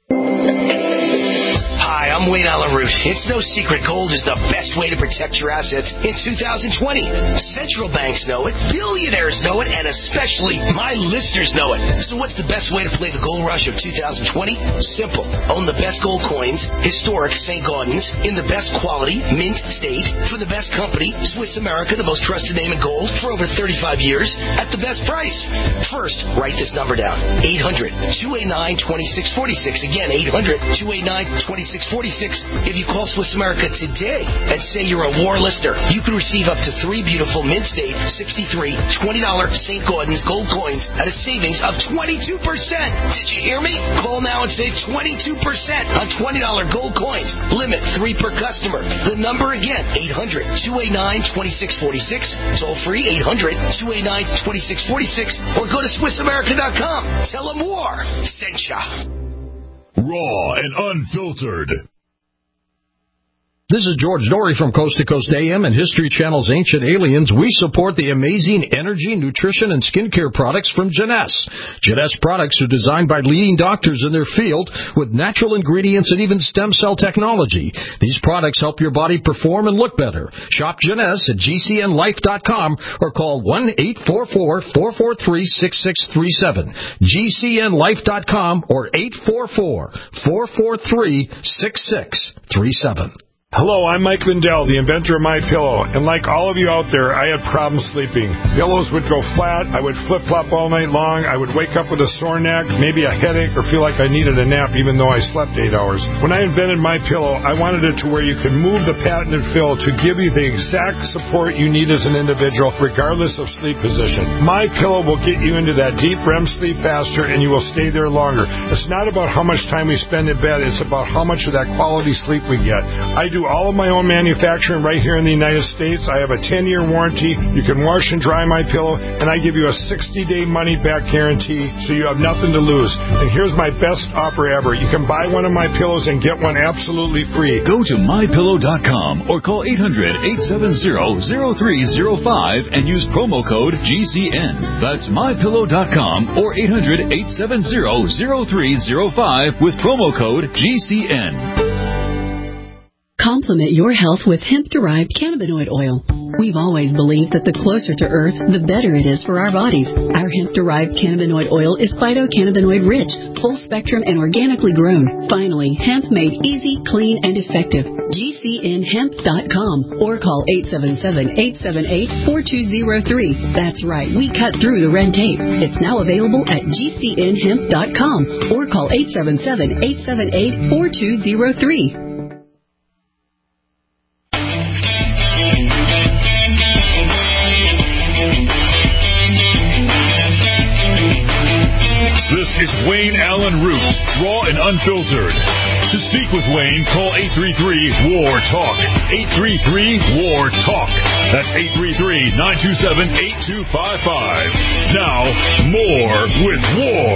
Hi, I'm Wayne Allen Root. It's no secret gold is the best way to protect your assets in 2020. Central banks know it, billionaires know it, and especially my listeners know it. So what's the best way to play the gold rush of 2020? Simple. Own the best gold coins, historic St. Gaudens, in the best quality, mint state, for the best company, Swiss America, the most trusted name in gold, for over 35 years, at the best price. First, write this number down. 800-289-2646. Again, 800-289-2646. If you call Swiss America today and say you're a war listener, you can receive up to 3 beautiful mint state 63 $20 St. Gaudens gold coins at a savings of 22%. Did you hear me? Call now and save 22% on $20 gold coins. Limit 3 per customer. The number again, 800-289-2646. Toll free, 800-289-2646. Or go to SwissAmerica.com. Tell them war sent ya. Raw and unfiltered. This is George Dory from Coast to Coast AM and History Channel's Ancient Aliens. We support the amazing energy, nutrition, and skincare products from Jeunesse. Jeunesse products are designed by leading doctors in their field with natural ingredients and even stem cell technology. These products help your body perform and look better. Shop Jeunesse at GCNlife.com or call 1-844-443-6637. GCNlife.com or 844-443-6637. Hello, I'm Mike Lindell, the inventor of MyPillow, and like all of you out there, I had problems sleeping. Pillows would go flat, I would flip-flop all night long, I would wake up with a sore neck, maybe a headache, or feel like I needed a nap even though I slept 8 hours. When I invented MyPillow, I wanted it to where you could move the patented fill to give you the exact support you need as an individual, regardless of sleep position. MyPillow will get you into that deep REM sleep faster, and you will stay there longer. It's not about how much time we spend in bed, it's about how much of that quality sleep we get. I do all of my own manufacturing right here in the United States. I have a 10-year warranty. You can wash and dry my pillow, and I give you a 60-day money-back guarantee, so you have nothing to lose. And here's my best offer ever. You can buy one of my pillows and get one absolutely free. Go to MyPillow.com or call 800-870-0305 and use promo code GCN. That's MyPillow.com or 800-870-0305 with promo code GCN. Complement your health with hemp-derived cannabinoid oil. We've always believed that the closer to Earth, the better it is for our bodies. Our hemp-derived cannabinoid oil is phytocannabinoid rich, full spectrum, and organically grown. Finally, hemp made easy, clean, and effective. GCNhemp.com or call 877-878-4203. That's right, we cut through the red tape. It's now available at GCNhemp.com or call 877-878-4203. This is Wayne Allen Root, raw and unfiltered. To speak with Wayne, call 833-WAR-TALK. 833-WAR-TALK. That's 833-927-8255. Now, more with War.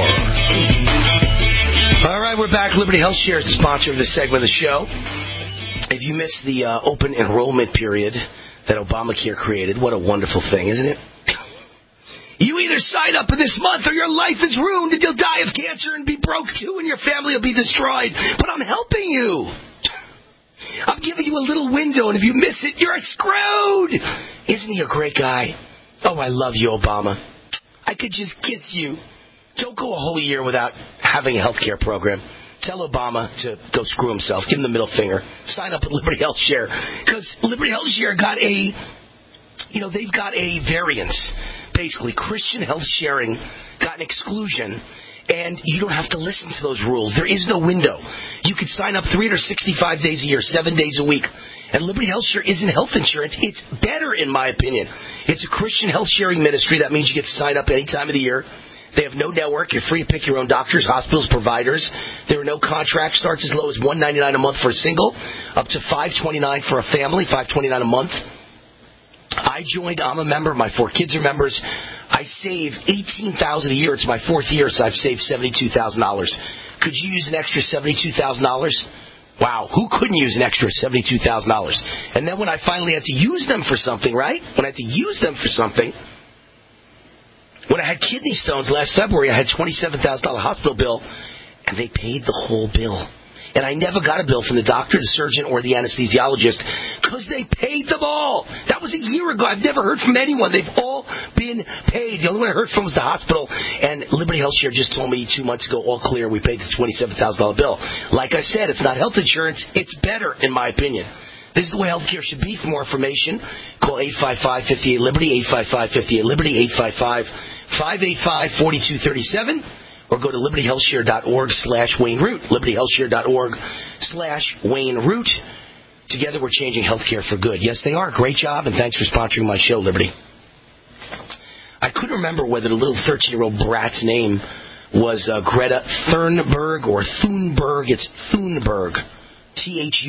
All right, we're back. Liberty Health Share is the sponsor of this segment of the show. If you missed the open enrollment period that Obamacare created, what a wonderful thing, isn't it? You either sign up for this month or your life is ruined and you'll die of cancer and be broke too and your family will be destroyed. But I'm helping you. I'm giving you a little window, and if you miss it, you're screwed. Isn't he a great guy? Oh, I love you, Obama. I could just kiss you. Don't go a whole year without having a health care program. Tell Obama to go screw himself. Give him the middle finger. Sign up at Liberty Health Share. Because Liberty Health Share got they've got a variance. Basically, Christian health sharing got an exclusion, and you don't have to listen to those rules. There is no window. You could sign up 365 days a year, 7 days a week. And Liberty Health Share isn't health insurance. It's better, in my opinion. It's a Christian health sharing ministry. That means you get to sign up any time of the year. They have no network. You're free to pick your own doctors, hospitals, providers. There are no contracts. Starts as low as $199 a month for a single, up to $529 for a family, $529 a month. I joined. I'm a member. My 4 kids are members. I save $18,000 a year. It's my 4th year, so I've saved $72,000. Could you use an extra $72,000? Wow, who couldn't use an extra $72,000? And then when I finally had to use them for something, right? When I had to use them for something, when I had kidney stones last February, I had a $27,000 hospital bill, and they paid the whole bill. And I never got a bill from the doctor, the surgeon, or the anesthesiologist because they paid them all. That was a year ago. I've never heard from anyone. They've all been paid. The only one I heard from was the hospital. And Liberty Health Share just told me 2 months ago, all clear, we paid this $27,000 bill. Like I said, it's not health insurance. It's better, in my opinion. This is the way health care should be. For more information, call 855-58-LIBERTY, 855-58-LIBERTY, 855-585-4237. Or go to libertyhealthshare.org/Wayne Root. libertyhealthshare.org/Wayne Root. Together we're changing healthcare for good. Yes, they are. Great job, and thanks for sponsoring my show, Liberty. I couldn't remember whether the little 13-year-old brat's name was Greta Thunberg or Thunberg. It's Thunberg.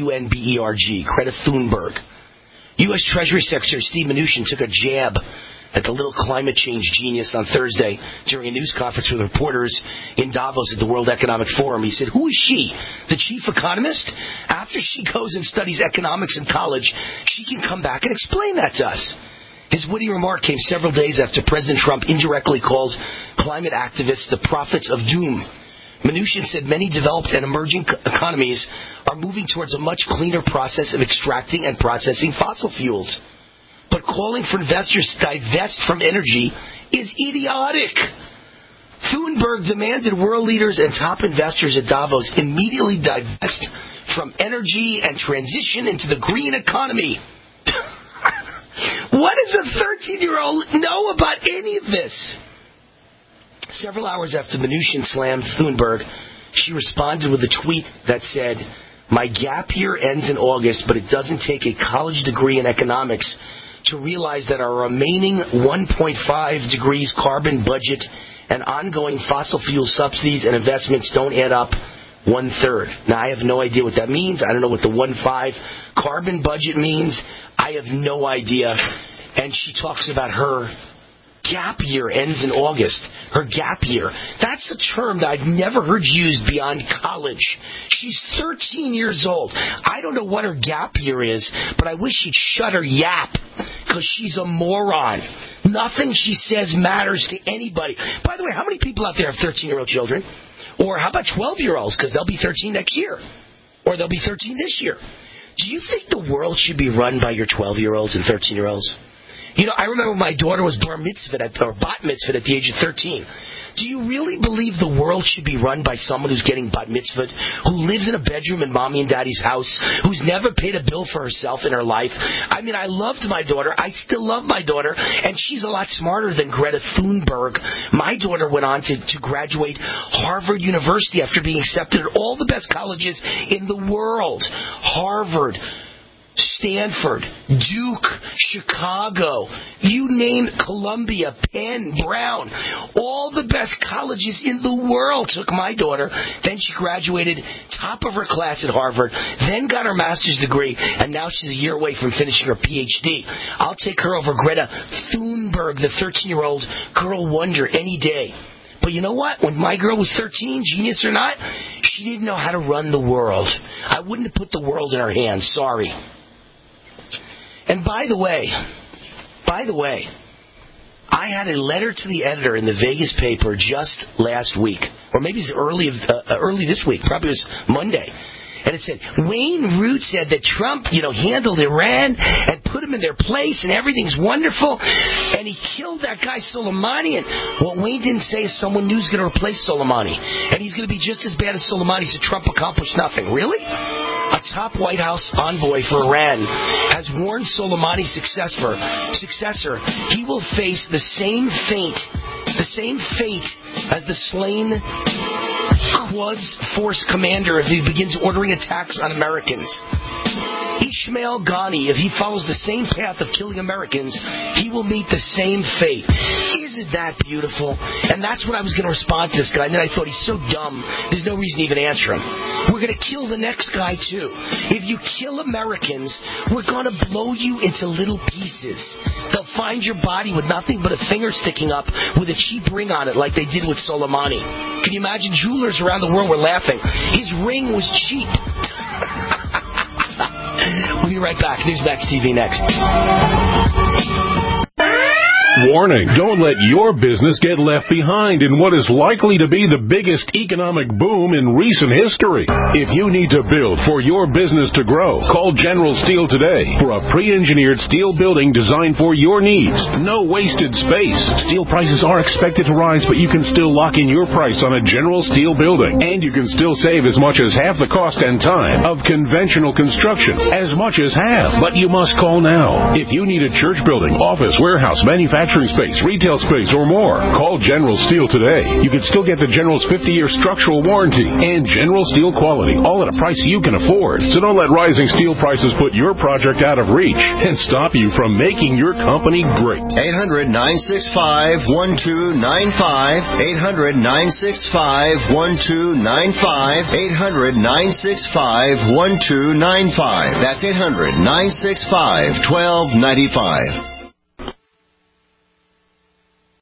Thunberg. Greta Thunberg. U.S. Treasury Secretary Steve Mnuchin took a jab at the little climate change genius on Thursday during a news conference with reporters in Davos at the World Economic Forum. He said, who is she? The chief economist? After she goes and studies economics in college, she can come back and explain that to us. His witty remark came several days after President Trump indirectly called climate activists the prophets of doom. Mnuchin said many developed and emerging economies are moving towards a much cleaner process of extracting and processing fossil fuels. But calling for investors to divest from energy is idiotic. Thunberg demanded world leaders and top investors at Davos immediately divest from energy and transition into the green economy. What does a 13-year-old know about any of this? Several hours after Mnuchin slammed Thunberg, she responded with a tweet that said, my gap year ends in August, but it doesn't take a college degree in economics to realize that our remaining 1.5 degrees carbon budget and ongoing fossil fuel subsidies and investments don't add up 1/3. Now, I have no idea what that means. I don't know what the 1.5 carbon budget means. I have no idea. And she talks about her gap year ends in August. Her gap year. That's a term that I've never heard used beyond college. She's 13 years old. I don't know what her gap year is, but I wish she'd shut her yap, because she's a moron. Nothing she says matters to anybody. By the way, how many people out there have 13-year-old children? Or how about 12-year-olds, because they'll be 13 next year. Or they'll be 13 this year. Do you think the world should be run by your 12-year-olds and 13-year-olds? You know, I remember my daughter was bat mitzvahed at the age of 13. Do you really believe the world should be run by someone who's getting bat mitzvahed, who lives in a bedroom in mommy and daddy's house, who's never paid a bill for herself in her life? I mean, I loved my daughter. I still love my daughter, and she's a lot smarter than Greta Thunberg. My daughter went on to graduate Harvard University after being accepted at all the best colleges in the world. Harvard, Stanford, Duke, Chicago, you name Columbia, Penn, Brown, all the best colleges in the world took my daughter. Then she graduated top of her class at Harvard, then got her master's degree, and now she's a year away from finishing her PhD. I'll take her over Greta Thunberg, the 13-year-old girl wonder, any day. But you know what? When my girl was 13, genius or not, she didn't know how to run the world. I wouldn't have put the world in her hands. Sorry. And by the way, I had a letter to the editor in the Vegas paper just last week, or maybe it's early this week, probably it was Monday. And it said, Wayne Root said that Trump, handled Iran and put them in their place and everything's wonderful. And he killed that guy Soleimani. And what Wayne didn't say is someone new is going to replace Soleimani. And he's going to be just as bad as Soleimani, so Trump accomplished nothing. Really? A top White House envoy for Iran has warned Soleimani's successor he will face the same fate as the slain Quds Force commander if he begins ordering attacks on Americans. Ismail Ghani, if he follows the same path of killing Americans, he will meet the same fate. Isn't that beautiful? And that's when I was going to respond to this guy, and then I thought, he's so dumb, there's no reason to even answer him. We're going to kill the next guy, too. If you kill Americans, we're going to blow you into little pieces. They'll find your body with nothing but a finger sticking up with a cheap ring on it, like they did with Soleimani. Can you imagine? Jewelers around the world were laughing. His ring was cheap. We'll be right back. Newsmax TV next. Warning, don't let your business get left behind in what is likely to be the biggest economic boom in recent history. If you need to build for your business to grow, call General Steel today for a pre-engineered steel building designed for your needs. No wasted space. Steel prices are expected to rise, but you can still lock in your price on a General Steel building. And you can still save as much as half the cost and time of conventional construction. As much as half. But you must call now. If you need a church building, office, warehouse, manufacturing space, retail space, or more, call General Steel today. You can still get the General's 50-year structural warranty and General Steel quality, all at a price you can afford. So don't let rising steel prices put your project out of reach and stop you from making your company great. 800-965-1295. 800-965-1295. 800-965-1295. That's 800-965-1295.